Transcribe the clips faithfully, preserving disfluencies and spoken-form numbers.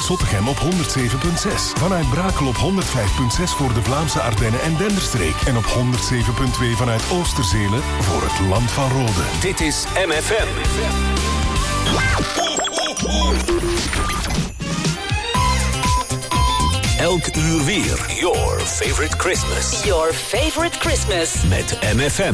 Zottegem op honderd zeven komma zes. Vanuit Brakel op honderd vijf komma zes voor de Vlaamse Ardennen en Denderstreek. En op honderd zeven komma twee vanuit Oosterzelen voor het Land van Rode. Dit is M F M. Elk uur weer. Your favorite Christmas. Your favorite Christmas. Met M F M.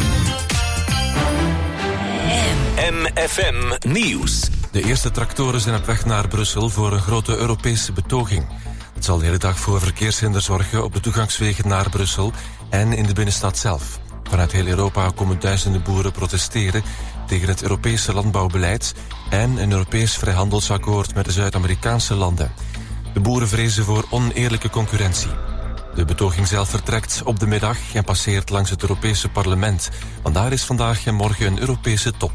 M F M Nieuws. De eerste tractoren zijn op weg naar Brussel voor een grote Europese betoging. Het zal de hele dag voor verkeershinder zorgen op de toegangswegen naar Brussel en in de binnenstad zelf. Vanuit heel Europa komen duizenden boeren protesteren tegen het Europese landbouwbeleid en een Europees vrijhandelsakkoord met de Zuid-Amerikaanse landen. De boeren vrezen voor oneerlijke concurrentie. De betoging zelf vertrekt op de middag en passeert langs het Europese parlement. Want daar is vandaag en morgen een Europese top.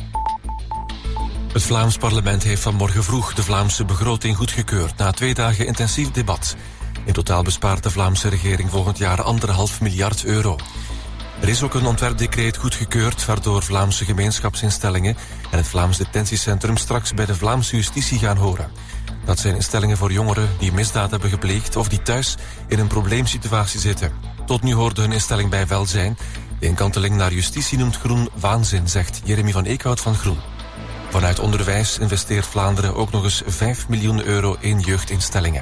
Het Vlaams parlement heeft vanmorgen vroeg de Vlaamse begroting goedgekeurd na twee dagen intensief debat. In totaal bespaart de Vlaamse regering volgend jaar anderhalf miljard euro. Er is ook een ontwerpdecreet goedgekeurd waardoor Vlaamse gemeenschapsinstellingen en het Vlaams detentiecentrum straks bij de Vlaamse justitie gaan horen. Dat zijn instellingen voor jongeren die misdaad hebben gepleegd of die thuis in een probleemsituatie zitten. Tot nu hoorde hun instelling bij welzijn. De inkanteling naar justitie noemt Groen waanzin, zegt Jeremy van Eekhout van Groen. Vanuit onderwijs investeert Vlaanderen ook nog eens vijf miljoen euro in jeugdinstellingen.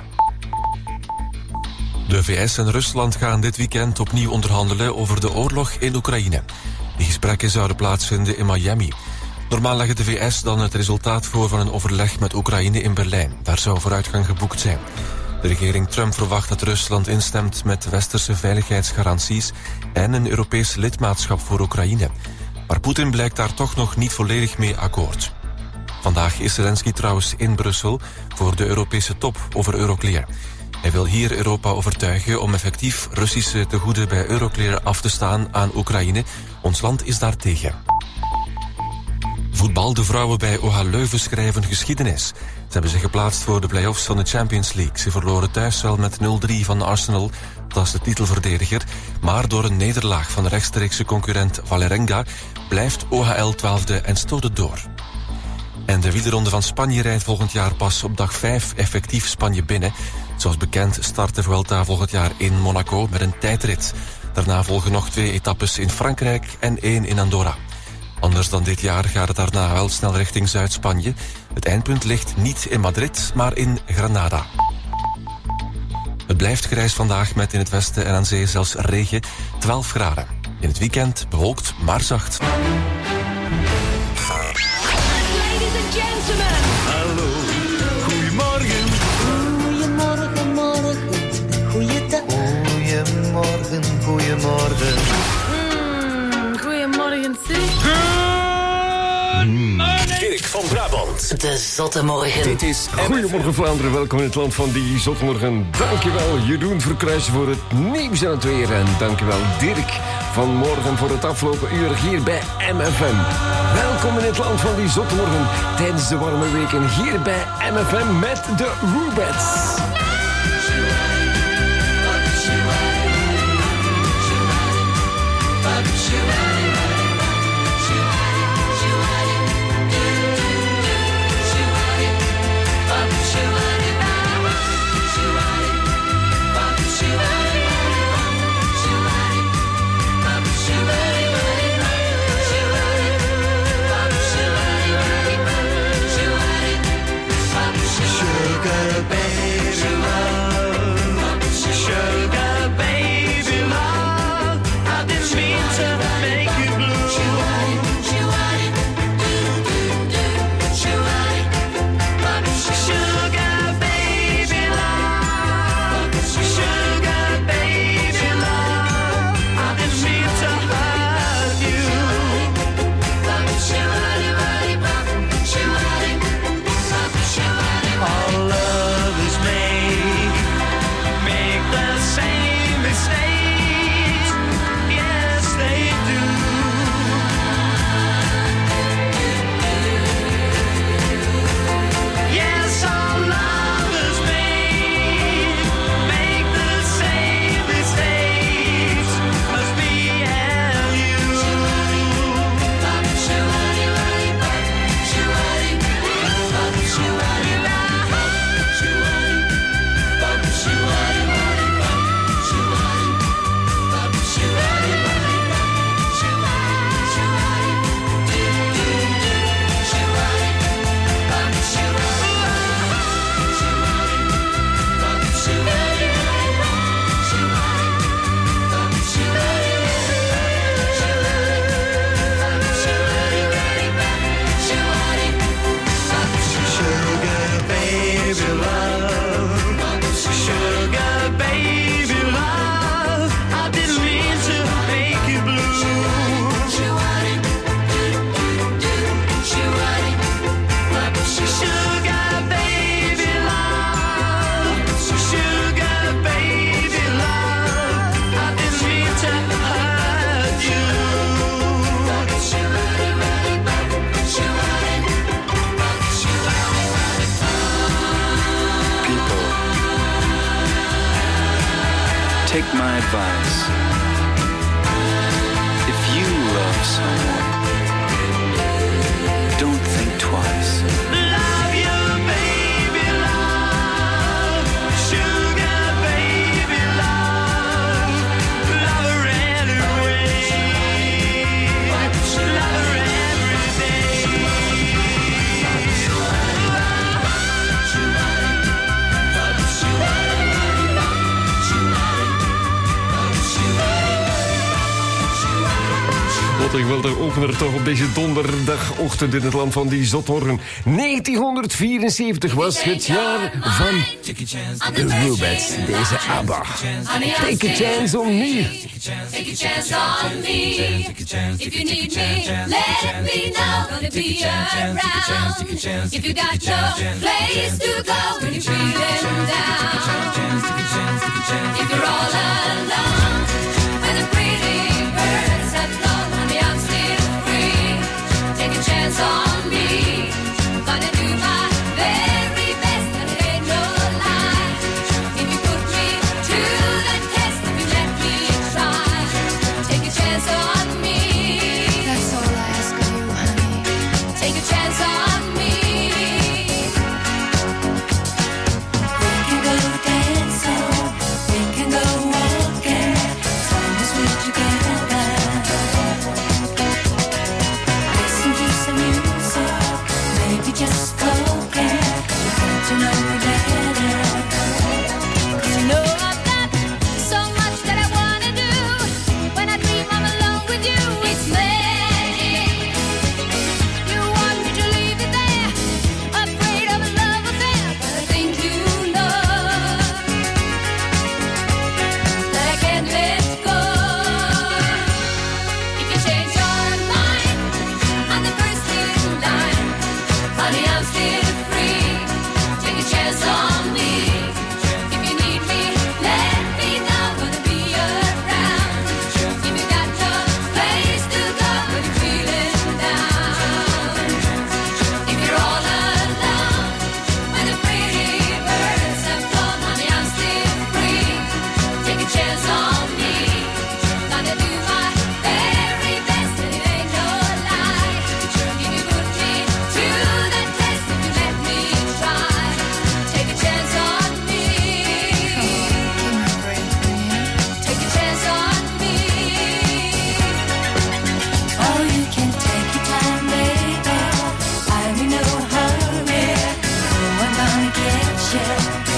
De V S en Rusland gaan dit weekend opnieuw onderhandelen over de oorlog in Oekraïne. Die gesprekken zouden plaatsvinden in Miami. Normaal leggen de V S dan het resultaat voor van een overleg met Oekraïne in Berlijn. Daar zou vooruitgang geboekt zijn. De regering Trump verwacht dat Rusland instemt met westerse veiligheidsgaranties en een Europees lidmaatschap voor Oekraïne. Maar Poetin blijkt daar toch nog niet volledig mee akkoord. Vandaag is Zelensky trouwens in Brussel voor de Europese top over Euroclear. Hij wil hier Europa overtuigen om effectief Russische tegoeden bij Euroclear af te staan aan Oekraïne. Ons land is daar tegen. Voetbal, de vrouwen bij O H Leuven schrijven geschiedenis. Ze hebben zich geplaatst voor de play-offs van de Champions League. Ze verloren thuis wel met nul drie van Arsenal, dat is de titelverdediger. Maar door een nederlaag van de rechtstreekse concurrent Vålerenga blijft O H L twaalfde en stoot het door. En de wielerronde van Spanje rijdt volgend jaar pas op dag vijf effectief Spanje binnen. Zoals bekend start de Vuelta volgend jaar in Monaco met een tijdrit. Daarna volgen nog twee etappes in Frankrijk en één in Andorra. Anders dan dit jaar gaat het daarna wel snel richting Zuid-Spanje. Het eindpunt ligt niet in Madrid, maar in Granada. Het blijft grijs vandaag met in het westen en aan zee zelfs regen, twaalf graden. In het weekend bewolkt, maar zacht. Ladies and gentlemen. Hallo, goedemorgen. Goedemorgen, morgen, goeiedag. Goedemorgen, goedemorgen. Mm, goedemorgen, zeg. Dirk van Brabant. De zotte morgen. Dit is M F M. Goedemorgen Vlaanderen, welkom in het land van die zotmorgen. Dankjewel Jeroen Verkruijsen voor het nieuws en het weer. En dankjewel Dirk van morgen voor het afgelopen uur hier bij M F M. Welkom in het land van die zotmorgen tijdens de warme weken hier bij M F M met de Rubettes. Sugar baby love, I've been mean to advice. If you love someone, don't think twice. Love you, baby, love. Sugar, baby, love. Love her anyway. Love her every day. Wat een geweldige opener toch op deze donderdagochtend in het land van die zotmorgen. negentienhonderdvierenzeventig was het jaar van de Rubettes, deze ABBA. Take a chance on me. Take a chance on me. If you need me, let me know. Gonna be around. If you got no place to go when you're feeling down. If you're all alone, when the pretty birds have flown, honey, I'm still free. Take a chance on me. Gonna do my very best, and it ain't no lie. If you put me to the test, if you let me try, take a chance on me. That's all I ask of you, honey. Take a chance on me. We can go dancing, we can go walking, as long as we're together. Listen to some music, maybe just spoken, get to know you better. 'Cause you know I've got so much that I wanna do. When I dream I'm alone with you, it's magic. You want me to leave you there, afraid of a love affair, but I think you know that I can't let go. If you change your mind, I'm the first in line. Honey, I'm still free. Take a chance on me. If you need me, let me know. Gonna be around. If you got no place to go when you're feeling down. If you're all alone, when the pretty birds have flown, honey, I'm still free. Take a chance on me. Gonna do my very best, and it ain't no lie. If you put me to the test, if you let me try, take a chance on me. Take a chance on me. Oh, you can take your time, baby. I'm in no hurry. Oh, I'm gonna get you.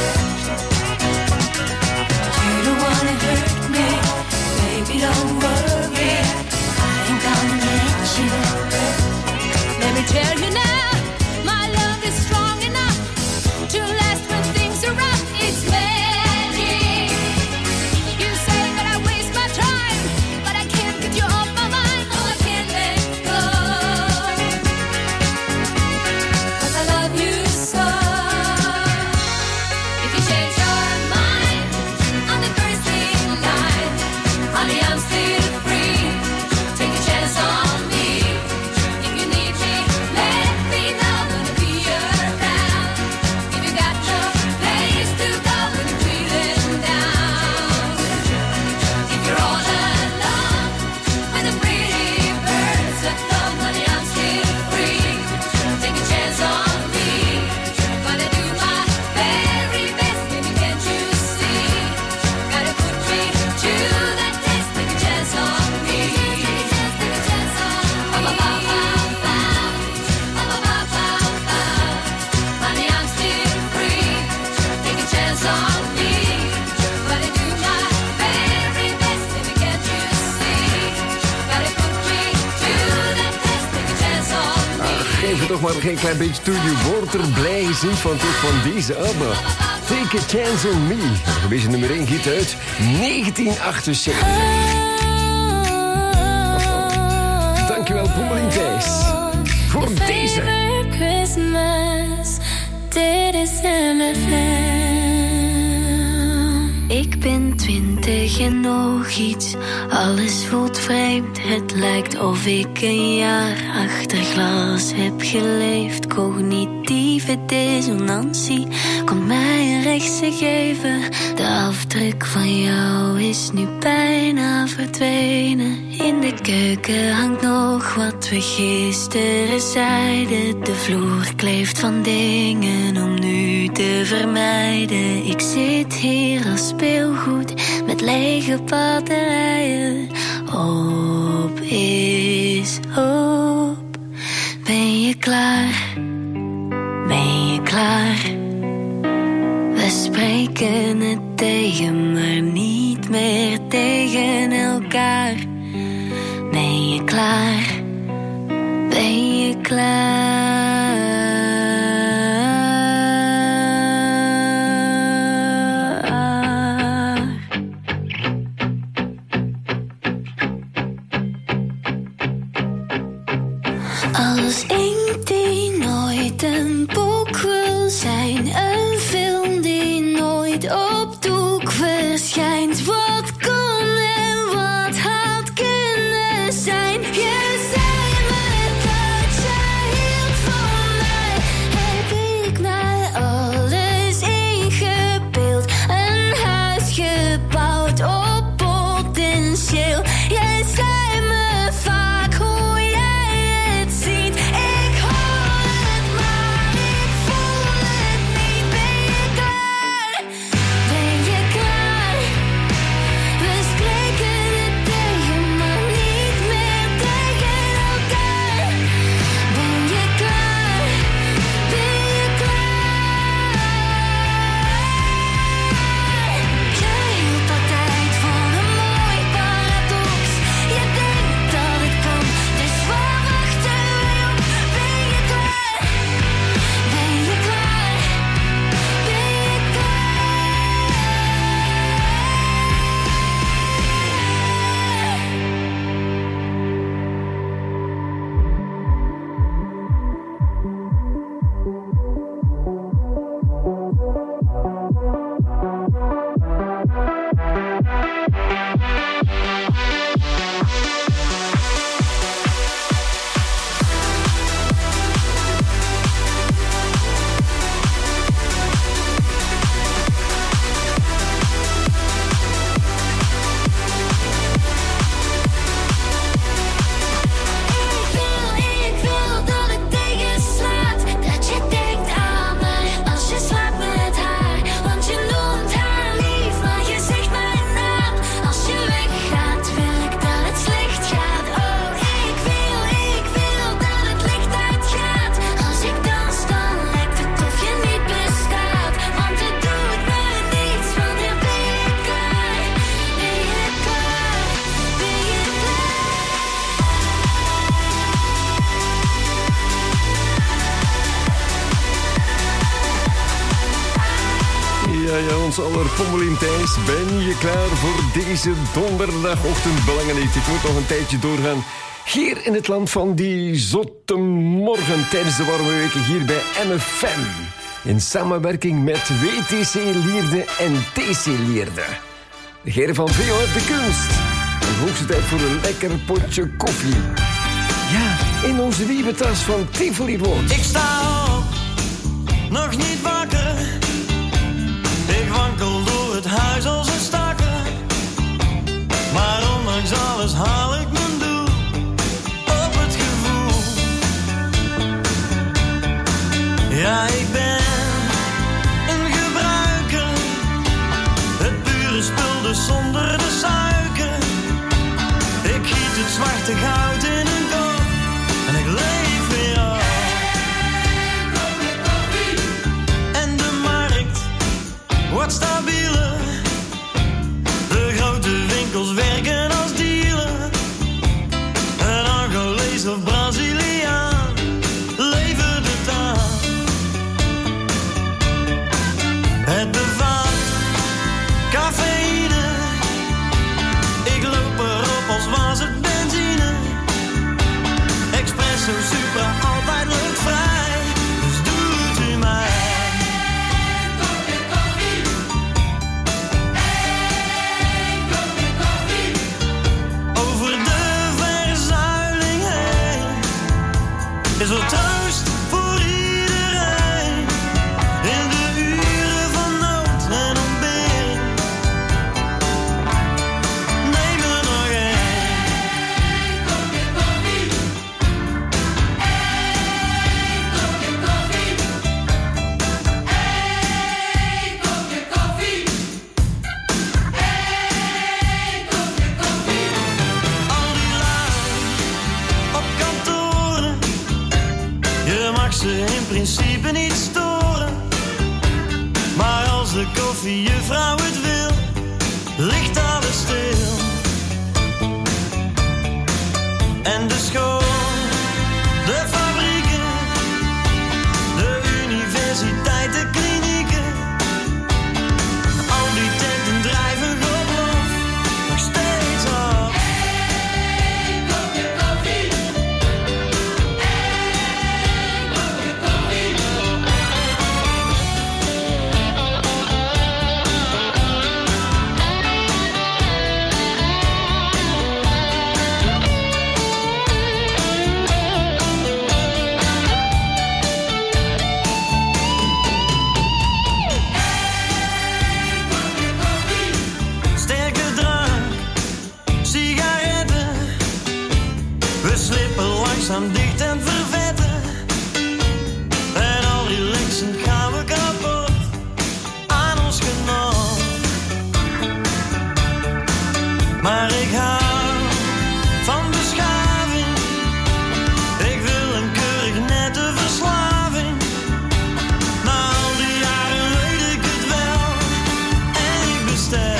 You don't wanna hurt me, baby, don't worry. I ain't gonna let you. Let me tell you now, my love is strong enough to last when things are rough. It's magic. You say that I waste my time, but I can't get you off my mind. No, I can't let go. 'Cause I love you so. If you change your mind, I'm the first in line. Honey, I'm still free. Take a chance on me. If you need me, let me know. Gonna be around. If you got no place to go when you're feeling down. If you're all alone, when the pretty birds have flown, honey, I'm still free. Take a chance on me. Gonna do my very best, baby, can't you see? Gotta put me to the test. Take a chance on me. Take a chance on me. Honey, I'm still free. Take a chance on me. Gonna do my very best, baby, can't you see? Gotta put me to the test. Take a chance on me. Geef het toch maar geen klein beetje toe. Je wordt er blij gezien van toch van deze ABBA. Take a chance on me. Een gewezen nummer één hit uit negentien achtenzeventig. Dankjewel, Pommelien Thijs. Voor deze. Favorite Christmas, dit is M F M. Ik ben twintig en nog iets, alles voelt vreemd, het lijkt of ik een jaar achter glas heb geleefd. Cognitieve dissonantie komt mij een rechtse geven. De afdruk van jou is nu bijna verdwenen. In de keuken hangt nog wat we gisteren zeiden. De vloer kleeft van dingen om nu te vermijden. Ik zit hier als speelgoed met lege batterijen. Op is op. Ben je klaar? Ben je klaar? We spreken het tegen, maar niet meer tegen elkaar. Ben je klaar? Ben je klaar? Als ik die nooit een boek wil zijn, een film die nooit op doek verschijnt. Wat kon en wat had kunnen zijn? Je zei me dat jij hield van mij. Heb ik mij alles ingebeeld? Een huis gebouwd op potentieel. Jij zei me vaak hoe jij het ziet. Ik hoor het, maar ik voel het niet. Ben je klaar? Ben je klaar? We spreken het tegen, maar niet meer tegen elkaar. Ben je klaar? Ben je klaar? Jij hield altijd van een mooi paradox. Je denkt dat het kan, dus waar wachten we op? Ben je klaar? Ben je klaar? Ben je Ik wil dat het tegenslaat, dat je denkt aan mij als je slaapt met haar. Want je noemt haar lief, maar je zegt mijn naam. Als je weggaat, wil ik dat het slecht gaat. Oh, ik wil, ik wil dat het licht uitgaat. Als ik dans, dan lijkt het of je niet bestaat. Want het doet me niets, wanneer ben je klaar? Ben je klaar? Ben je klaar? Ja, ja, ons aller Pommelien Thijs. Ben je klaar voor deze donderdagochtend? Belangrijk, ik moet nog een tijdje doorgaan. Hier in het land van die zotte morgen tijdens de warme weken hier bij M F M. In samenwerking met W T C Lierde en T C Lierde. De heren van V O F de Kunst. De hoogste tijd voor een lekker potje koffie. Ja, in onze lieve tas van Tivoli Rood. Ik sta op, nog niet wakker. Ik wankel door het huis als een stakker. Maar ondanks alles haal ik mijn doel op het gevoel. Ja, ik ben een gebruiker. Het pure spul dus zonder de suiker. Ik giet het zwarte goud in een kop en ik leef weer op. En de markt wordt stabieler. De grote winkels werken als dealer. Een Angolees of Braziliaan levert het aan. Het bevat cafeïne. Ik loop erop als was het benzine. je in principe niet storen. Maar als de koffiejuffrouw het wil, ligt alles stil. En de school, de fabrieken, de universiteit, de klinieken. Al die tenten drijven God lof, nog steeds af. Hey, kopje koffie. Hey, kopje koffie. Sterke drank, sigaretten. We slippen langzaam dicht en vervetten. En al relaxend gaan we kapot aan ons genot. Maar ik hou van beschaving. Ik wil een keurig nette verslaving. Na al die jaren weet ik het wel. En ik bestel.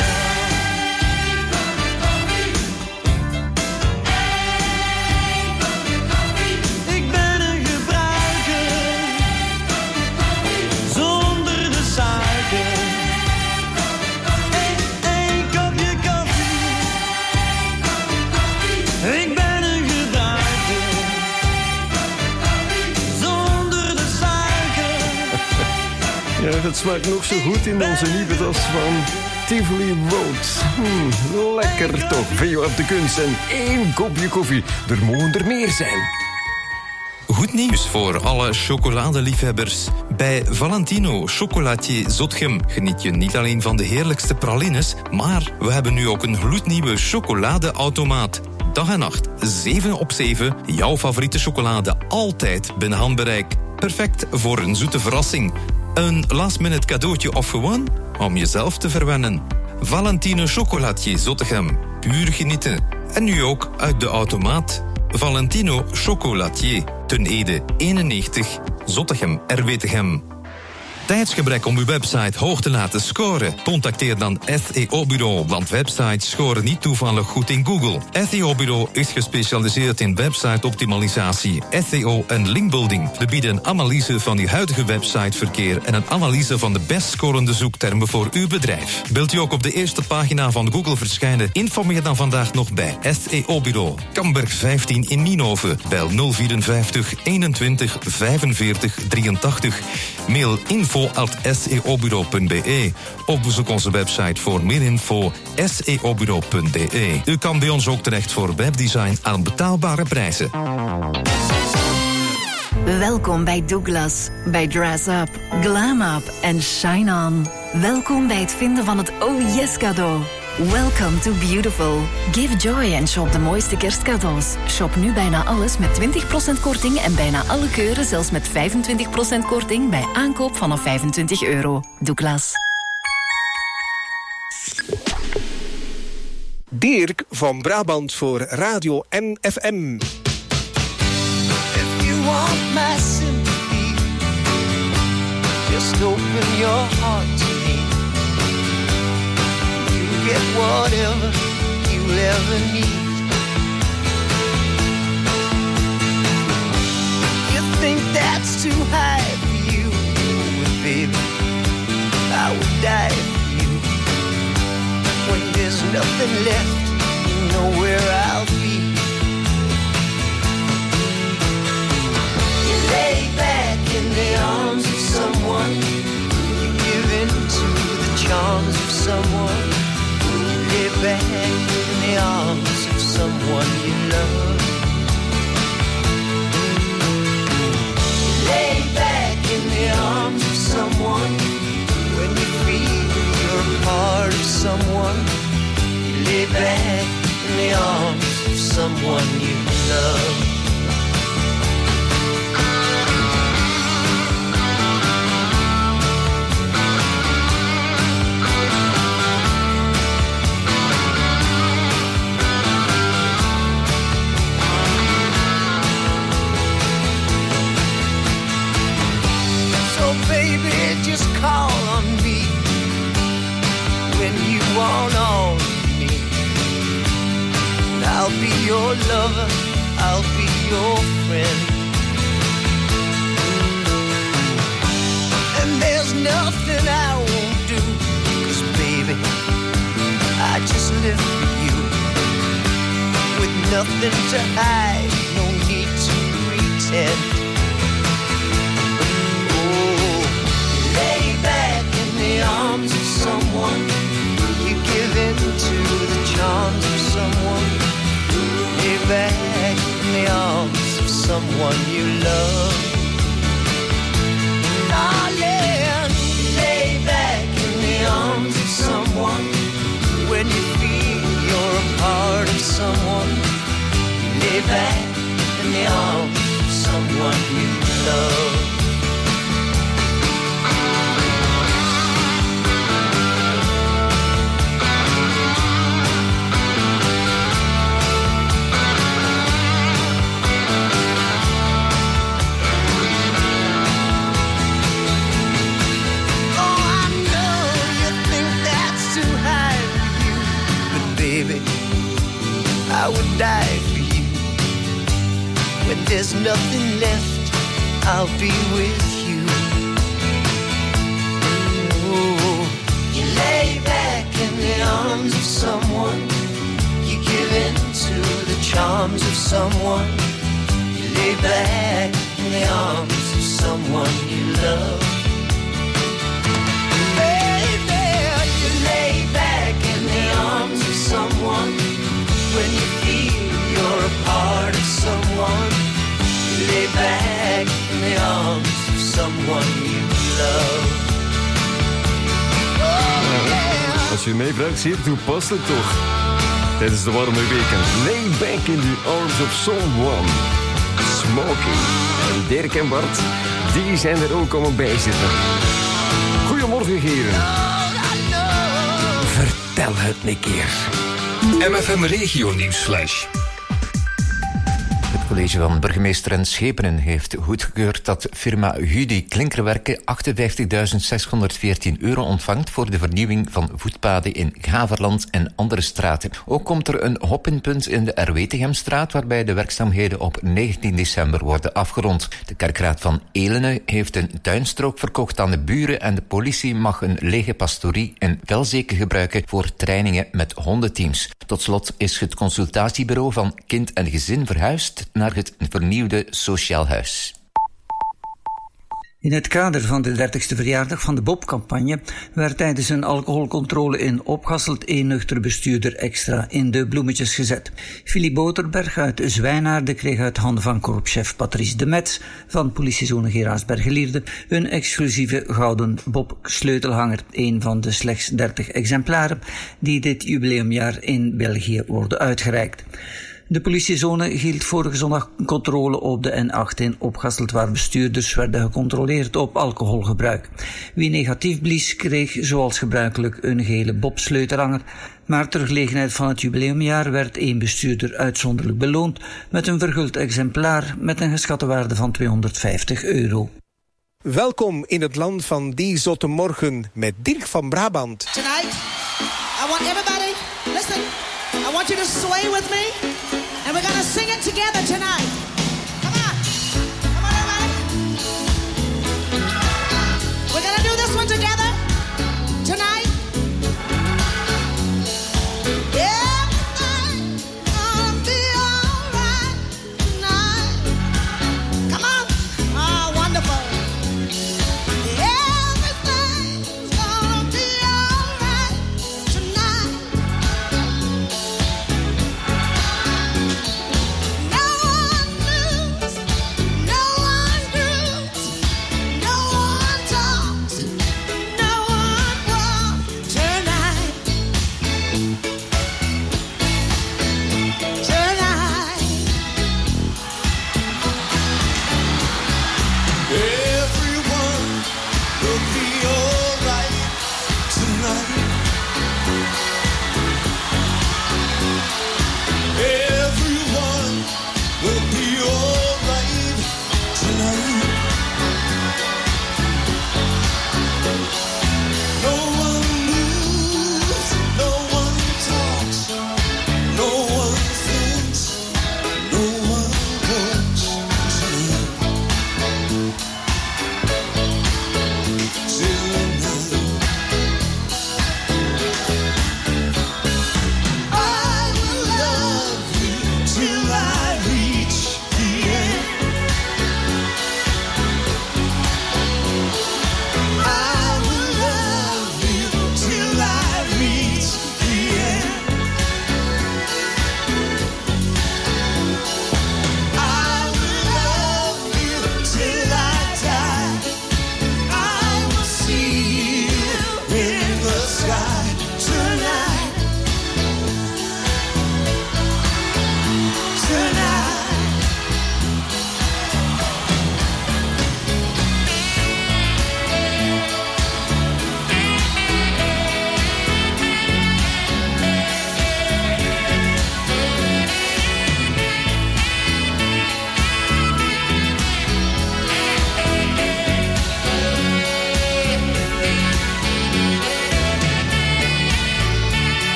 Ik ben een gebruiker, zonder de suiker. Eén kopje koffie. Ik ben een gebruiker, zonder de suiker. Ja, dat smaakt nog zo goed in onze nieuwe tas van Tivoli Road. Hmm, lekker toch. Veel op de kunst en één kopje koffie. Er mogen er meer zijn. Goed nieuws voor alle chocoladeliefhebbers. Bij Valentino Chocolatier Zotgem geniet je niet alleen van de heerlijkste pralines, maar we hebben nu ook een gloednieuwe chocoladeautomaat. Dag en nacht, zeven op zeven, jouw favoriete chocolade altijd binnen handbereik. Perfect voor een zoete verrassing. Een last-minute cadeautje of gewoon om jezelf te verwennen. Valentino Chocolatier Zottegem, puur genieten. En nu ook uit de automaat. Valentino Chocolatier, Ten Ede eenennegentig, Zottegem, R W Tegem. Tijdsgebrek om uw website hoog te laten scoren? Contacteer dan S E O-bureau, want websites scoren niet toevallig goed in Google. S E O-bureau is gespecialiseerd in website-optimalisatie, S E O en linkbuilding. We bieden een analyse van uw huidige websiteverkeer en een analyse van de best scorende zoektermen voor uw bedrijf. Wilt u ook op de eerste pagina van Google verschijnen? Informeer dan vandaag nog bij S E O-bureau. Kamberg vijftien in Nienhoven. Bel nul vierenvijftig eenentwintig vijfenveertig drieëntachtig. Mail info at s e o bureau punt b e of bezoek onze website voor meer info s e o bureau punt b e. U kan bij ons ook terecht voor webdesign aan betaalbare prijzen. Welkom bij Douglas, bij Dress Up, Glam Up en Shine On. Welkom bij het vinden van het Oh Yes cadeau. Welcome to Beautiful. Give joy en shop de mooiste kerstcadeaus. Shop nu bijna alles met twintig procent korting en bijna alle keuren zelfs met vijfentwintig procent korting bij aankoop vanaf vijfentwintig euro. Douglas. Dirk van Brabant voor Radio N F M. If you want my sympathy, just open your heart to me. You get whatever you ever need. You think that's too high for you, but baby, I would die for you. When there's nothing left, you know where I'll be. Lay back in the arms of someone. You give in to the charms of someone. You lay back in the arms of someone you love. You lay back in the arms of someone. When you feel you're a part of someone. You lay back in the arms of someone you love. lover, I'll be your friend. And there's nothing I won't do, 'cause baby, I just live for you. With nothing to hide, no need to pretend. Oh, lay back in the arms of someone. You give in to the charms of someone. Lay back in the arms of someone you love. Darling, lay back in the arms of someone. When you feel you're a part of someone, lay back in the arms of someone you love. I would die for you. When there's nothing left, I'll be with you. Oh, you lay back in the arms of someone. You give in to the charms of someone. You lay back in the arms of someone you love. Baby, you lay back in the arms of someone. When you feel you're a part of someone, you lay back in the arms of someone you love. Oh, yeah. Als je meebruikt, zeer toepasselijk toch? Tijdens de warme weken. Lay back in the arms of someone. Smoking. En Dirk en Bart, die zijn er ook om bij zitten. Goedemorgen, heren. Vertel het een keer. M F M Regio Nieuwsflash. Het college van burgemeester en Schepenen heeft goedgekeurd dat firma Hudi Klinkerwerken achtenvijftigduizend zeshonderdveertien euro ontvangt voor de vernieuwing van voetpaden in Gaverland en andere straten. Ook komt er een hop-in-punt in de Erwetegemstraat, waarbij de werkzaamheden op negentien december worden afgerond. De kerkraad van Elene heeft een tuinstrook verkocht aan de buren en de politie mag een lege pastorie in Velzeke gebruiken voor trainingen met hondenteams. Tot slot is het consultatiebureau van Kind en Gezin verhuisd naar het vernieuwde Sociaal Huis. In het kader van de dertigste verjaardag van de Bob-campagne werd tijdens een alcoholcontrole in Opgasselt één nuchtere bestuurder extra in de bloemetjes gezet. Philippe Boterberg uit Zwijnaarden kreeg uit handen van korpschef Patrice de Metz van politiezone Geraasbergen-Lierde een exclusieve gouden Bob-sleutelhanger, een van de slechts dertig exemplaren die dit jubileumjaar in België worden uitgereikt. De politiezone hield vorige zondag controle op de N acht in Opgasselt, waar bestuurders werden gecontroleerd op alcoholgebruik. Wie negatief blies, kreeg zoals gebruikelijk een gele Bob-sleutelhanger, maar ter gelegenheid van het jubileumjaar werd één bestuurder uitzonderlijk beloond met een verguld exemplaar met een geschatte waarde van tweehonderdvijftig euro. Welkom in het land van die zotte morgen met Dirk van Brabant. Tonight, I want everybody, listen, I want you to sway with me. And we're gonna sing it together tonight. Come on. Come on, everybody. We're gonna do this one together tonight. Everything's gonna be alright tonight. Come on. Oh, wonderful. Everything's gonna be alright tonight. No one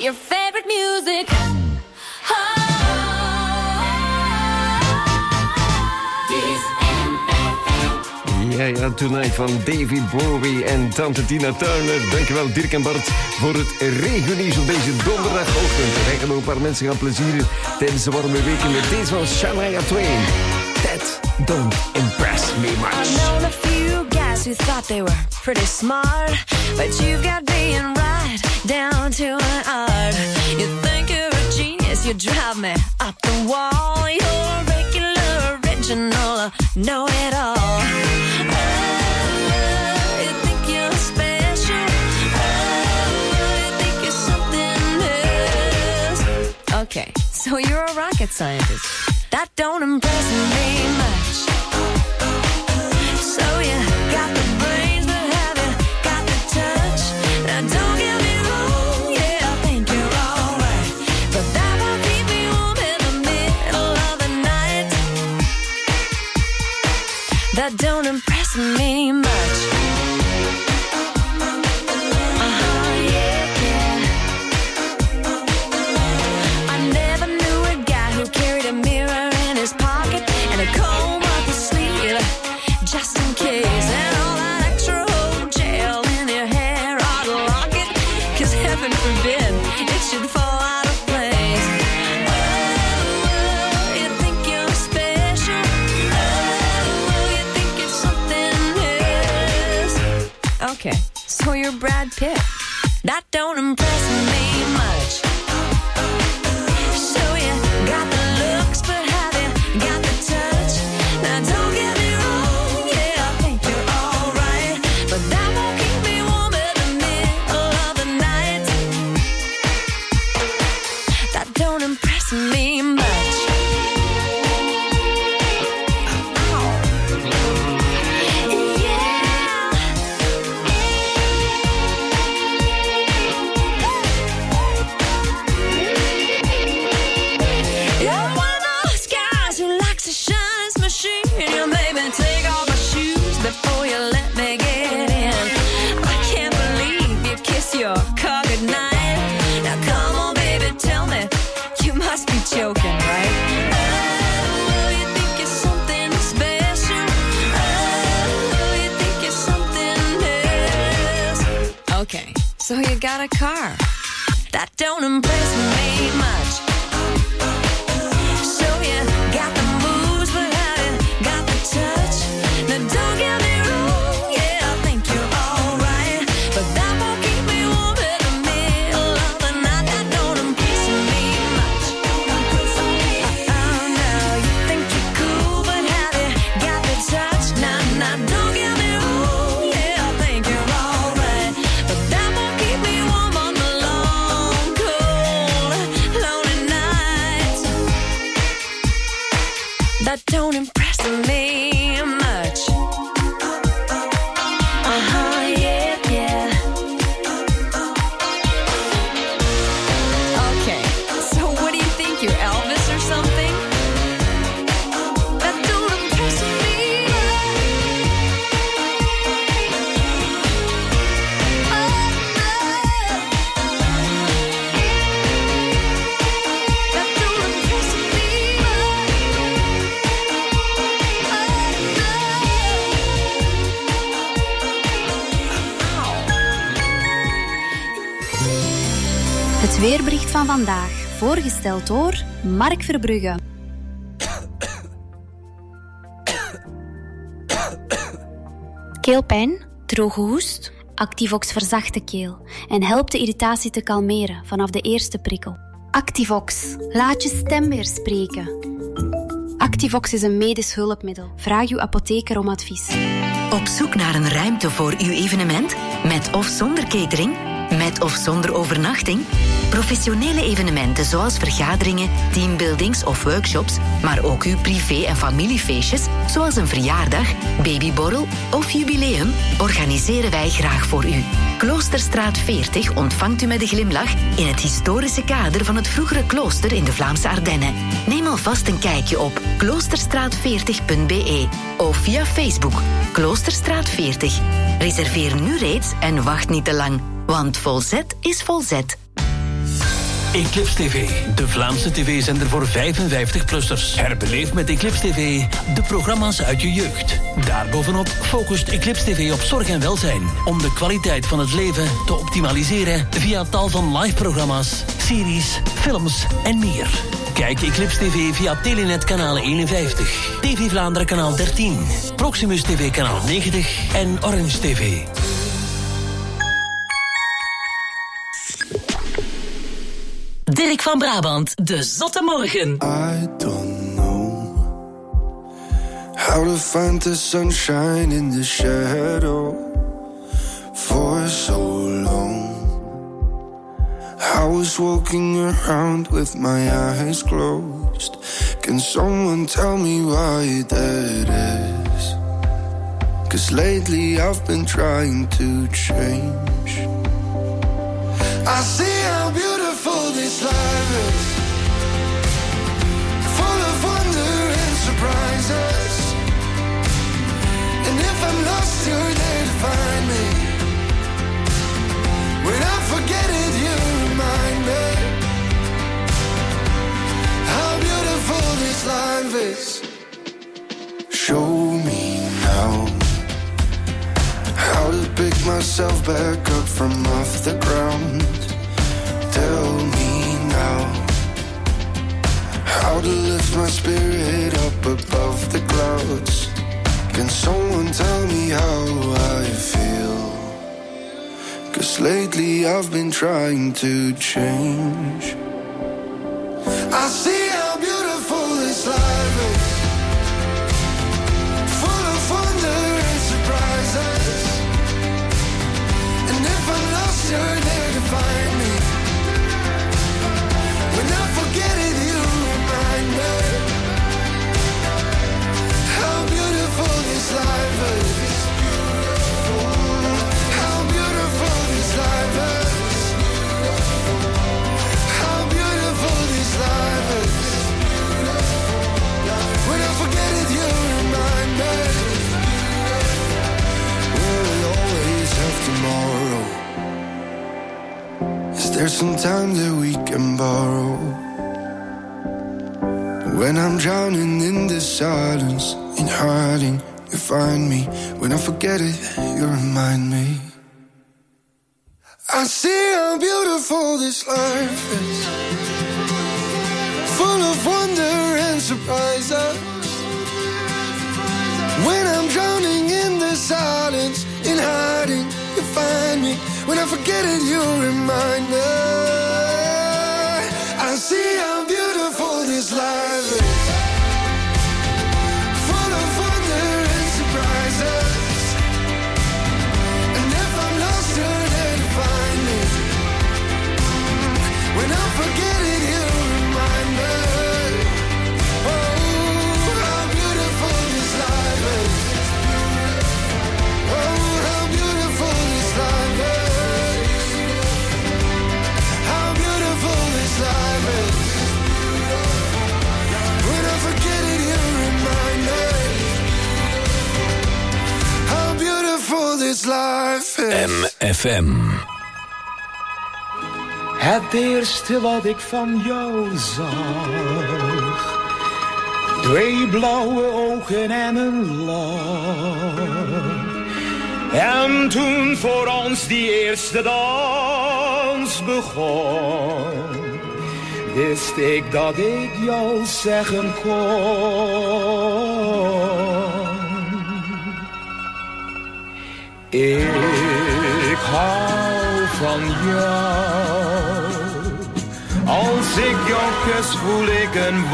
your favorite music. Ja, ja, Tonight van David Bowie en tante Tina Turner. Dankjewel Dirk en Bart voor het regionieuws op deze donderdagochtend. Wij gaan ook een paar mensen gaan plezieren tijdens de warme weken met deze van Shania Twain. That don't impress me much. I've known a few guys who thought they were pretty smart, but you've got being right down to an art. You think you're a genius, you drive me up the wall. You're a regular, original, know-it-all. Okay, so you're a rocket scientist. That don't impress me much. So you got the brains, but have you got the touch? Now don't get me wrong, yeah, I think you're alright, but that won't keep me warm in the middle of the night. That don't impress me much. Okay, so you're Brad Pitt. That don't impress me much. So you got the looks, but have you got the touch? Now don't get me wrong, yeah, I think you're alright, but that won't keep me warm in the middle of the night. That don't impress me much. Joking, right? Oh, you think you're something special. Oh, you think you're something else. Okay, so you got a car. That don't impress me much. So you got the moves, but have you got the touch? Now don't get me wrong, yeah, I think you're alright, but that won't keep me warm in the middle of the night. That don't impress me much. That don't impress me much. Uh-huh, yeah, yeah. Okay, so what do you think, you're Elvis or something? That don't impress me Het weerbericht van vandaag, voorgesteld door Mark Verbrugge. Keelpijn, droge hoest, Activox verzacht de keel en helpt de irritatie te kalmeren vanaf de eerste prikkel. Activox, laat je stem weer spreken. Activox is een medisch hulpmiddel. Vraag uw apotheker om advies. Op zoek naar een ruimte voor uw evenement? Met of zonder catering? Met of zonder overnachting? Professionele evenementen zoals vergaderingen, teambuildings of workshops, maar ook uw privé- en familiefeestjes, zoals een verjaardag, babyborrel of jubileum, organiseren wij graag voor u. Kloosterstraat veertig ontvangt u met een glimlach in het historische kader van het vroegere klooster in de Vlaamse Ardennen. Neem alvast een kijkje op kloosterstraat veertig punt b e of via Facebook Kloosterstraat veertig. Reserveer nu reeds en wacht niet te lang, want Volzet is Volzet. Eclipse T V, de Vlaamse tv-zender voor vijfenvijftig-plussers. Herbeleef met Eclipse T V de programma's uit je jeugd. Daarbovenop focust Eclipse T V op zorg en welzijn, om de kwaliteit van het leven te optimaliseren via tal van live-programma's, series, films en meer. Kijk Eclipse T V via Telenet kanaal eenenvijftig, T V Vlaanderen kanaal dertien, Proximus T V kanaal negentig en Orange T V. Dirk van Brabant, de Zotte Morgen. I don't know how to find the sunshine in the shadow for so long. I was walking around with my eyes closed. Can someone tell me why that is? 'Cause lately I've been trying to change. I see how beautiful this life is, full of wonder and surprises. And if I'm lost, you're there to find me. When I forget it, you remind me how beautiful this life is. Show me now how to pick myself back up from off the ground. Tell me now how to lift my spirit up above the clouds. Can someone tell me how I feel? 'Cause lately I've been trying to change. I see how beautiful this life is, full of wonder and surprises. And if I'm lost, you're there to find me. When I forget it, you remind me how beautiful this life is. How beautiful this life is. How beautiful this life is. When I forget it, you remind me. Will we always have tomorrow? Is there some time that we can borrow? When I'm drowning in the silence, in hiding, you find me. When I forget it, you remind me. I see how beautiful this life is, full of wonder and surprises. When I'm drowning in the silence, in hiding, you find me. When I forget it, you remind me. I see how beautiful this life is, full of wonder and surprises. And if I'm lost, you're there to find me. When I forget it, you remind me. Oh, how beautiful this life is. Oh, how beautiful this life is. How beautiful this life is. When I forget it, you remind me how beautiful this life is. M F M. Het eerste wat ik van jou zag, twee blauwe ogen en een lach. En toen voor ons die eerste dans begon, wist ik dat ik jou zeggen kon. Ik hou van jou. Als ik jou kus voel ik een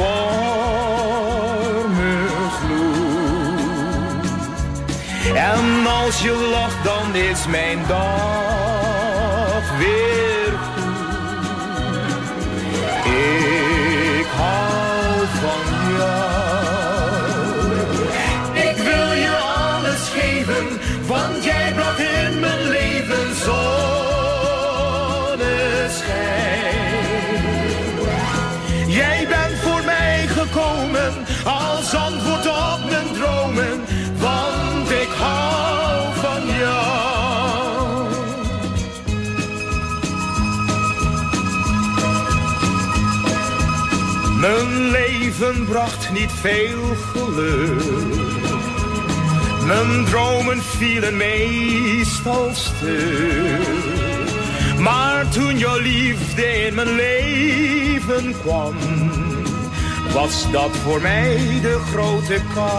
warme gloed. En als je lacht dan is mijn dag weer goed. Ik hou van jou. Ik wil je alles geven, want jij bracht in mijn leven zonneschijn. Jij bent voor mij gekomen als antwoord op mijn dromen, want ik hou van jou. Mijn leven bracht niet veel geluk. Mijn dromen vielen meestal stil. Maar toen jouw liefde in mijn leven kwam, was dat voor mij de grote kans.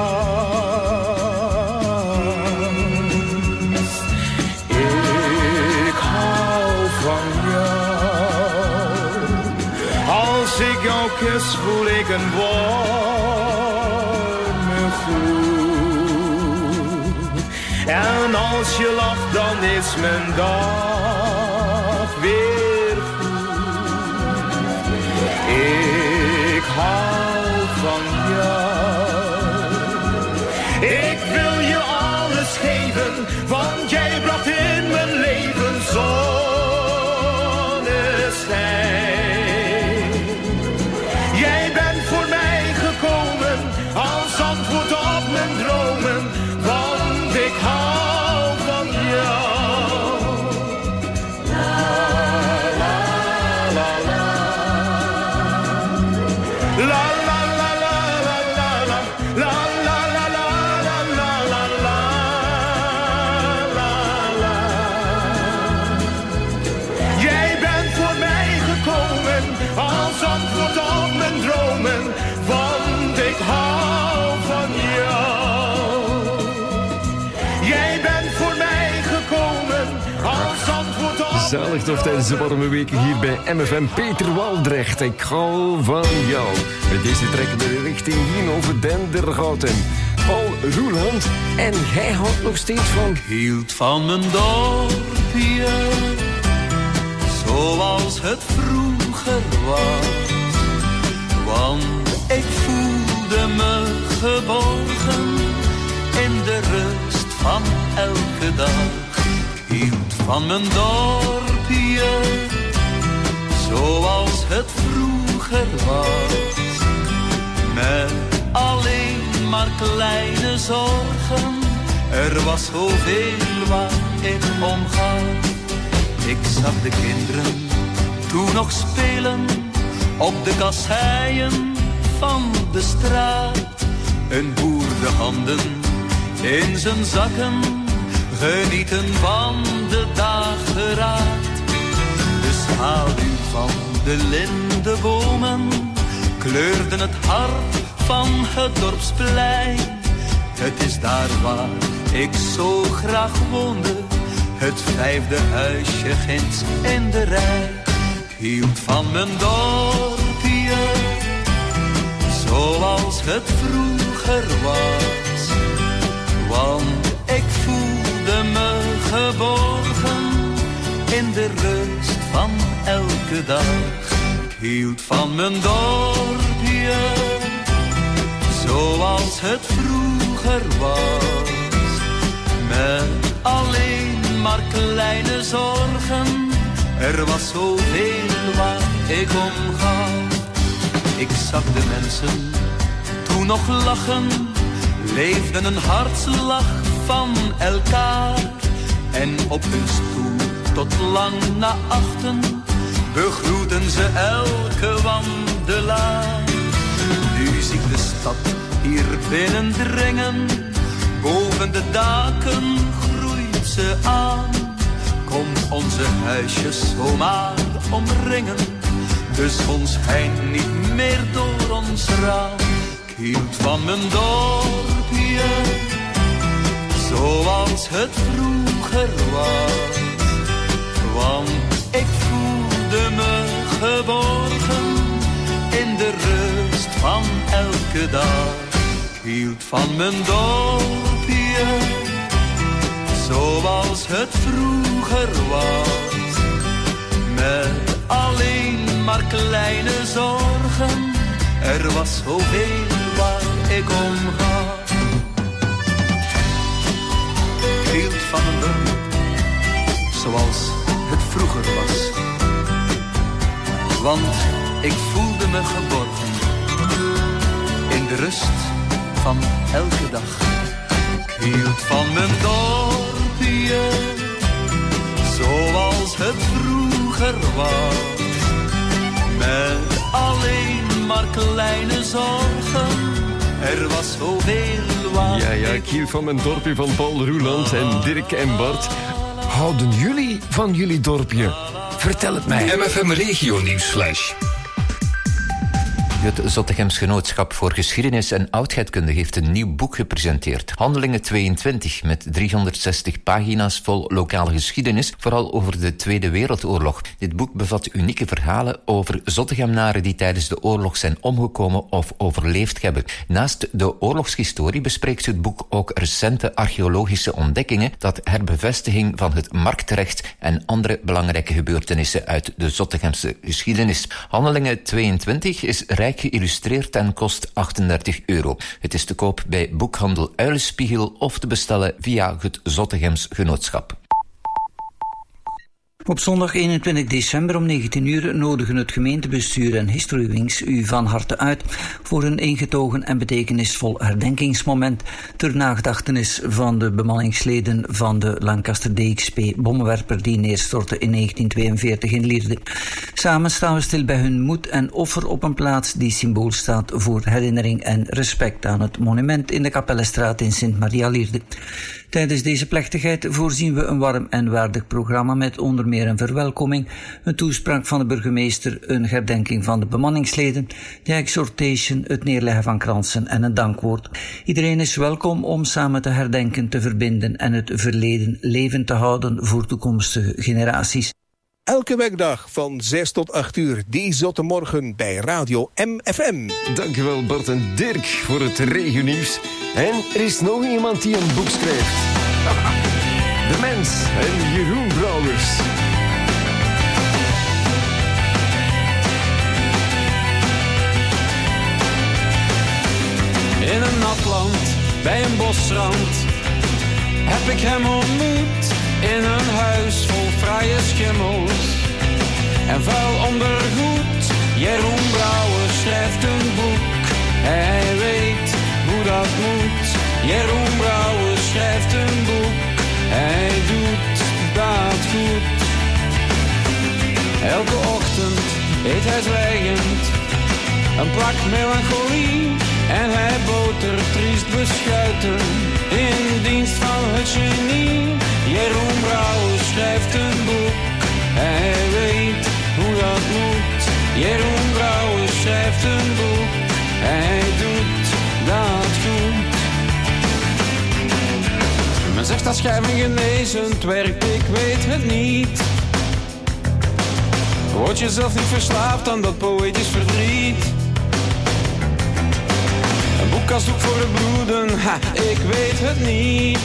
Ik hou van jou. Als ik jou kus, voel ik een warme gloed. En als je lacht, dan is mijn dag weer goed. Ik hou van jou. Ik wil je alles geven, want jij bracht in mijn leven zonneschijn. Jij bent voor mij gekomen als antwoord op mijn dromen, want ik hou van jou. Zalig toch tijdens de warme weken hier bij M F M. Peter Waldrecht, ik hou van jou. Met deze trekken we richting Wien over Dendergouten. Paul Roeland en hij houdt nog steeds van... Ik hield van mijn dorpje, zoals het vroeger was. Want ik voelde me geborgen in de rust van elke dag. Ik hield van mijn dorpje, zoals het vroeger was. Met alleen maar kleine zorgen, er was zoveel waar ik omga. Ik zag de kinderen toen nog spelen op de kasseien van de straat. Een boer de handen in zijn zakken, genieten van de dageraad. De schaduw van de lindebomen kleurden het hart van het dorpsplein. Het is daar waar ik zo graag woonde, het vijfde huisje ginds in de rij. Ik hield van mijn dorpje, zoals het vroeger was. Want ik voelde me geborgen in de rust van elke dag. Ik hield van mijn dorpje, zoals het vroeger was. Met alleen maar kleine zorgen, er was zoveel waar ik om gaf. Ik zag de mensen toen nog lachen, leefden een hartslag van elkaar. En op hun stoel tot lang na achten begroeten ze elke wandelaar. Nu zie ik de stad hier binnen dringen, boven de daken groeit ze aan. Komt onze huisjes zomaar omringen, de zon schijnt niet meer door ons raam. Ik hield van mijn dorpje, zoals het vroeger was. Want ik voelde me geborgen in de rust van elke dag. Ik hield van mijn dorpje, zoals het vroeger was. Met alleen maar kleine zorgen, er was zoveel waar ik om gaf. Ik hield van een dorp, zoals het vroeger was. Want ik voelde me geborgen in de rust van elke dag. Ik hield van mijn dorpje, zoals het vroeger was. Met alleen maar maar kleine zorgen. Er was zoveel waar. Ja, ja, Kiel van mijn dorpje van Paul Roeland en Dirk en Bart. Houden jullie van jullie dorpje? Vertel het mij. M F M Regio Nieuwsflash. Het Zottegems Genootschap voor Geschiedenis en Oudheidkunde heeft een nieuw boek gepresenteerd. Handelingen tweeëntwintig, met driehonderdzestig pagina's vol lokale geschiedenis, vooral over de Tweede Wereldoorlog. Dit boek bevat unieke verhalen over Zottegemnaren die tijdens de oorlog zijn omgekomen of overleefd hebben. Naast de oorlogshistorie bespreekt het boek ook recente archeologische ontdekkingen, dat herbevestiging van het marktrecht en andere belangrijke gebeurtenissen uit de Zottegemse geschiedenis. Handelingen tweeëntwintig is rijk geïllustreerd en kost achtendertig euro. Het is te koop bij boekhandel Uilenspiegel of te bestellen via het Zottegems Genootschap. Op zondag eenentwintig december om negentien uur nodigen het gemeentebestuur en History Wings u van harte uit voor een ingetogen en betekenisvol herdenkingsmoment ter nagedachtenis van de bemanningsleden van de Lancaster D X P-bommenwerper die neerstortte in negentien tweeënveertig in Lierde. Samen staan we stil bij hun moed en offer op een plaats die symbool staat voor herinnering en respect aan het monument in de Kapellenstraat in Sint-Maria-Lierde. Tijdens deze plechtigheid voorzien we een warm en waardig programma met onder meer een verwelkoming, een toespraak van de burgemeester, een herdenking van de bemanningsleden, de exhortation, het neerleggen van kransen en een dankwoord. Iedereen is welkom om samen te herdenken, te verbinden en het verleden levend te houden voor toekomstige generaties. Elke werkdag van zes tot acht uur, die zotte morgen bij Radio M F M. Dankjewel Bart en Dirk voor het regionieuws. En er is nog iemand die een boek schrijft. De Mens en Jeroen Brouwers. In een nat land, bij een bosrand, heb ik hem ontmoet. In een huis vol fraaie schimmels en vuil ondergoed. Jeroen Brouwers schrijft een boek, hij weet hoe dat moet. Jeroen Brouwers schrijft een boek, hij doet dat goed. Elke ochtend eet hij zwijgend een plak melancholie en hij botert triest beschuiten in dienst van het genie. Jeroen Brouwers schrijft een boek, hij weet hoe dat moet. Jeroen Brouwers schrijft een boek, hij doet dat goed. Men zegt dat schrijven genezend werkt, ik weet het niet. Word jezelf niet verslaafd aan dat poëtisch verdriet. Een boek als doek voor het bloeden, ha, ik weet het niet.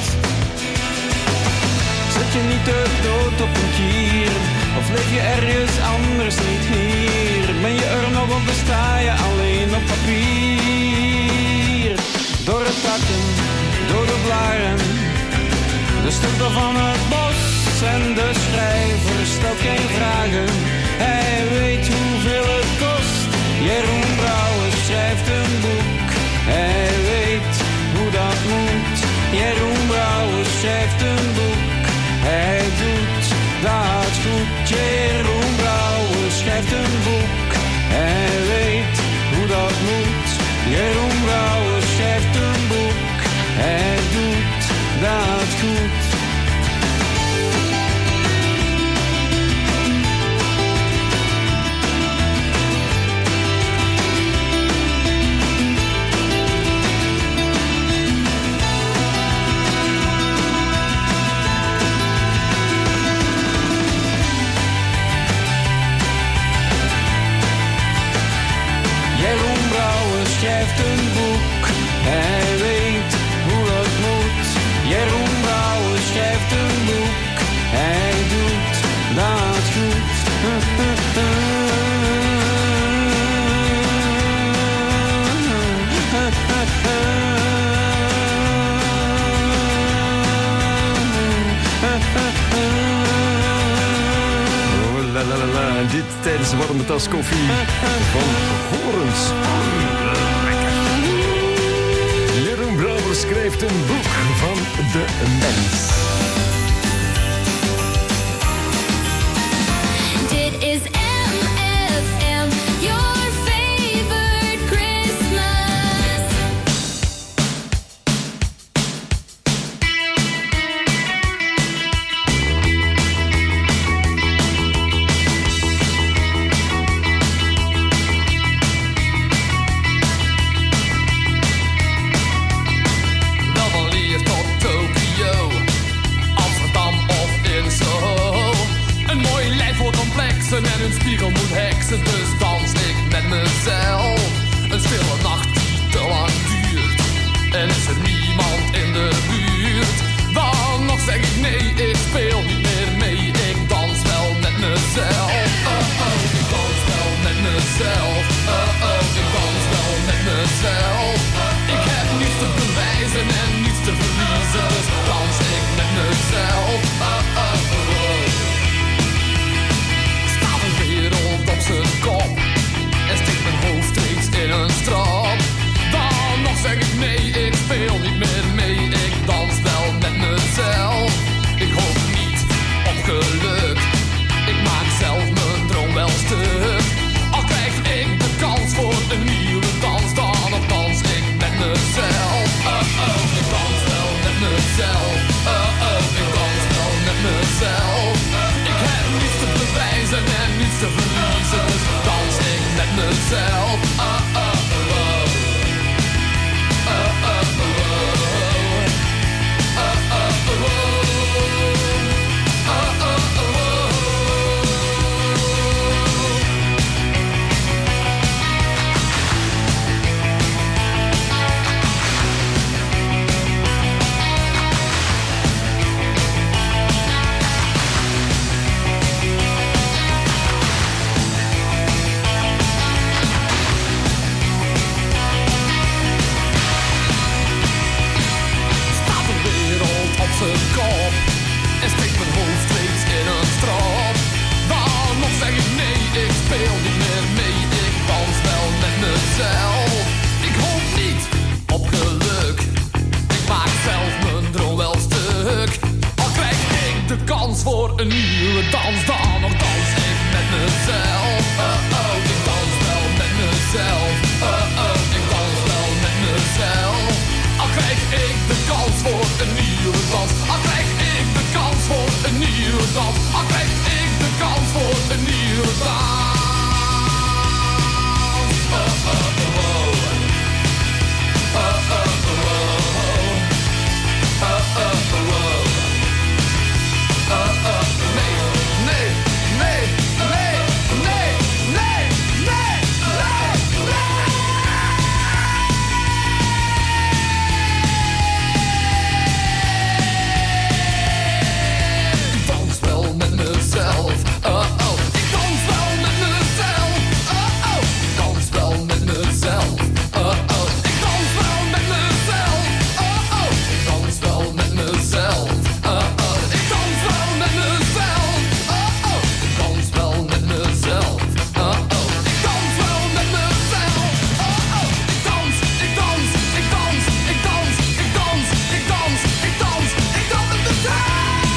Zet je niet te dood op een kier, of leef je ergens anders niet hier? Ben je er nog of besta je alleen op papier? Door de takken, door de blaren, de stukken van het bos en de schrijver stelt geen vragen. Hij weet hoeveel het kost. Jeroen Brouwers schrijft een boek, hij weet hoe dat moet. Jeroen Brouwers schrijft een boek, hij doet dat goed. Jeroen Brouwers schrijft een boek, hij weet hoe dat moet. Jeroen Brouwers schrijft een boek, hij doet dat goed. Schrijft een boek, hij weet hoe het moet. Jeroen Brouwers schrijft een boek, hij doet dat goed. Oh, la la la la, dit tijdens de warme tas koffie van Horens. Jeroen Brouwers schrijft een boek van de mens. Dit is M F M, your favorite en hun spiegel moet heksen, dus dans ik met mezelf. Een stille nacht die te lang duurt en is er niemand in de buurt. Dan nog zeg ik nee, ik speel niet meer mee. Ik dans wel met mezelf. Oh oh, ik dans wel met mezelf. Oh oh, ik dans wel met mezelf. Ik heb niets te bewijzen en niets te verliezen, dus dans ik met mezelf. Oh oh oh. Staat een wereld op zijn kop en steekt mijn hoofd steeds in een strop. Dan nog zeg ik nee, ik speel niet meer mee. Ik dans wel met mezelf. Ik hoop niet op geluk. Ik maak zelf mijn droom wel stuk. Al krijg ik de kans voor een nieuwe dans, dan nog dans ik met mezelf. Oh oh, ik dans wel met mezelf. Oh oh, ik dans wel met mezelf. Ik heb niets te bewijzen en niets te verliezen, dus dans ik met mezelf. Oh oh oh. Oh oh oh. Oh oh oh. Oh oh oh. Zijn kop en steekt mijn hoofd steeds in een strop. Dan nog zeg ik nee, ik speel niet meer mee. Ik dans wel met mezelf. Ik hoop niet op geluk. Ik maak zelf mijn droom wel stuk. Al krijg ik de kans voor een nieuwe dans, dan nog dans ik met mezelf. Oh oh, ik dans wel met mezelf. Oh oh, ik dans wel met mezelf. Al krijg ik de kans voor een nieuwe dans. Al krijg ik de kans voor een nieuwe dans. Al krijg ik de kans voor een nieuwe dans. Oh oh oh. Oh oh oh. Oh oh oh. Oh oh. Nee, nee, nee, nee, nee, nee, nee, nee, nee. Ik dans wel met mezelf. Oh oh. Ik dans wel met mezelf. Oh oh. Ik dans wel met mezelf. Oh oh. Ik dans wel met mezelf. Oh oh. Ik dans wel met mezelf. Oh oh. Ik dans wel met mezelf. Oh oh. Ik dans wel met mezelf. Oh oh. Ik dans wel met mezelf. Oh oh. Ik dans, ik dans, ik dans, ik dans, ik dans, ik dans, ik dans, ik dans met mezelf.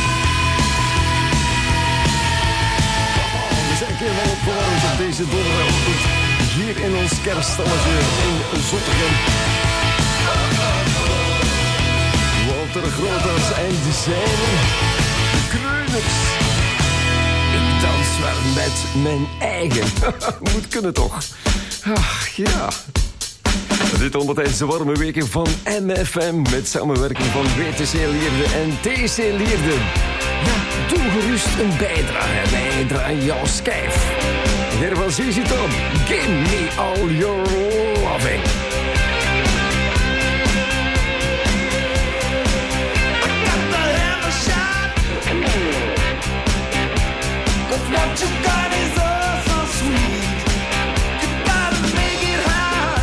We zijn helemaal opgewarmd op deze donderdagochtend hier in ons kerststalletje in Zottegem. Walter Groothuis en de zijnen, de kreuners. Ik dans wel met mijn eigen. Moet kunnen toch? Ach ja. Dit allemaal tijdens de warme weken van M F M met samenwerking van W T C Lierde en T C Lierde. Ja, doe gerust een bijdrage bij Draai jouw schijf. Hier van Z Z Top, give me all your loving. What you got is oh so sweet. You gotta make it hot.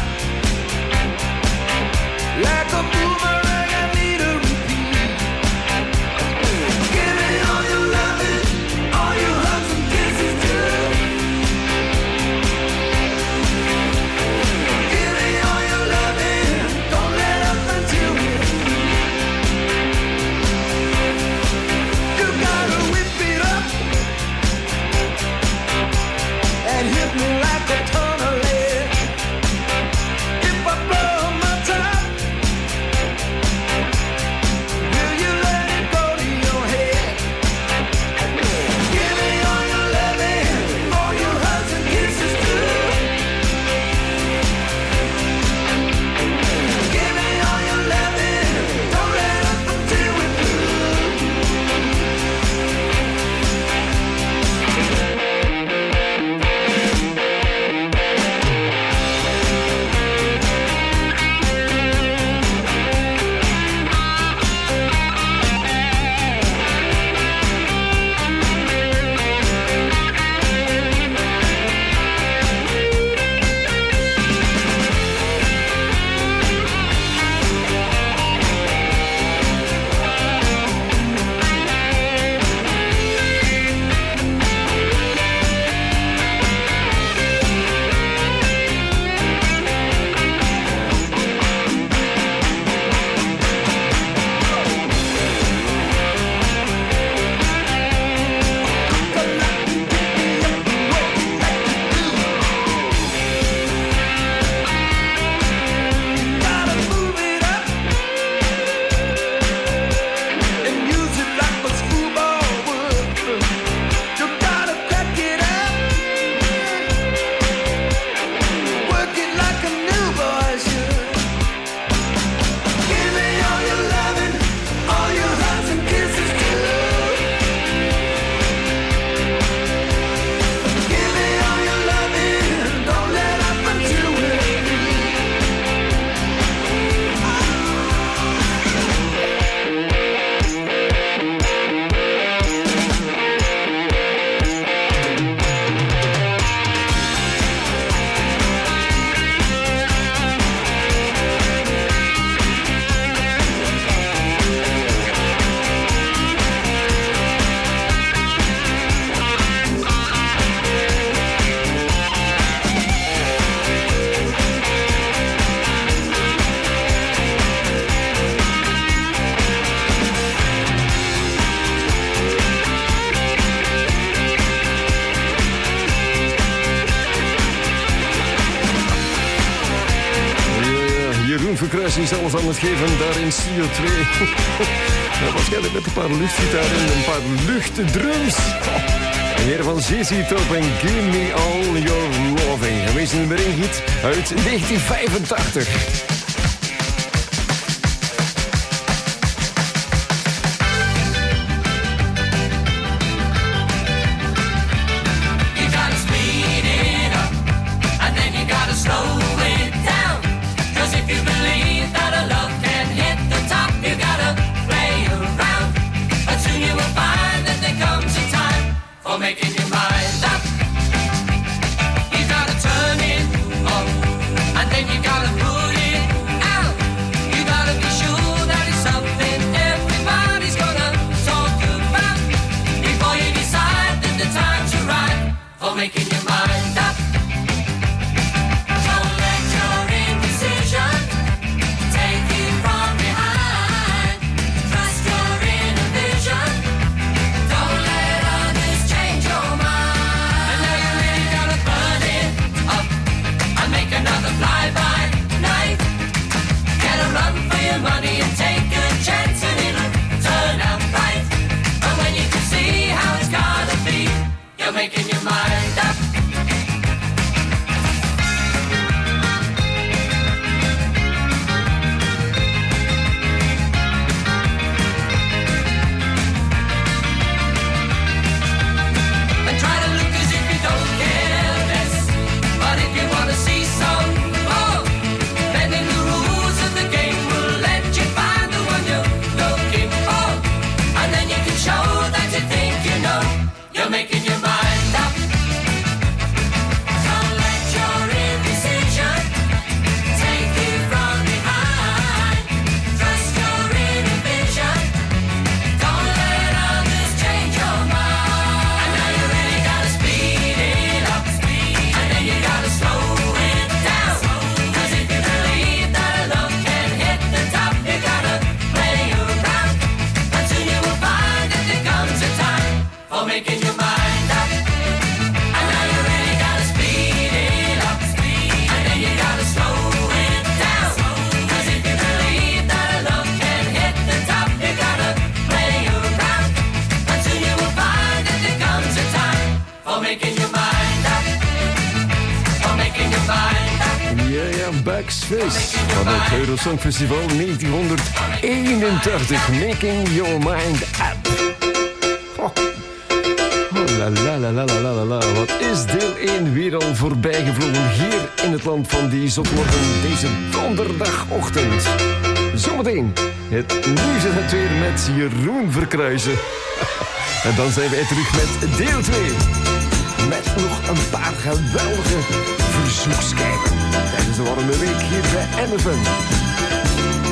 Like a boomerang, I need a repeat. Give me all your loving, all your hugs and kisses too. Give me all your loving, don't let up until we. You gotta whip it up. Verkruijs is alles aan het geven daar in Studio twee. Ja, waarschijnlijk met een paar luchtgitaren en een paar luchtdrums. De heer van Z Z Top en Give Me All Your Loving. Geweest nummer één hit uit negentien vijfentachtig. Making your mind up. You gotta turn it on, and then you gotta put it out. You gotta be sure that it's something everybody's gonna talk about before you decide that the time's right for making your mind up. Don't let your indecision take you from behind. Trust your inner vision. Don't let others change your mind. And now you really gotta burn it up and make another fly-by night. Get a run for your money and take a chance and it'll turn out right. And when you can see how it's gotta be, you're making your mind up. And try to look as if you don't care less. But if you wanna see some more, bending the rules of the game will let you find the one you're looking for. And then you can show that you think you know. You're making your mind up. Don't let your indecision take you from behind. Trust your inner vision. Don't let others change your mind. And now you really gotta speed it up, and then you gotta slow it down. 'Cause if you believe that love can hit the top, you gotta play around. And soon you will find that there comes a time for making your mind up. And now you really gotta speed it up, and then you gotta slow it down. 'Cause if you believe that love can hit the top, you gotta play around. And soon you will find that there comes a time for making your mind up. For making your mind up. Ja, ja, Backspace van het Eurosong Festival negentien eenentachtig. Making Your Mind Up. Oh. Oh, la la la la la la la. Wat is deel één weer al voorbij gevlogen hier in het land van die zotmorgen deze donderdagochtend. Zometeen het nieuws en het weer met Jeroen Verkruijsen. En dan zijn wij terug met deel twee. Met nog een paar geweldige verzoekschijven. Tijdens de warme week hier bij M F M.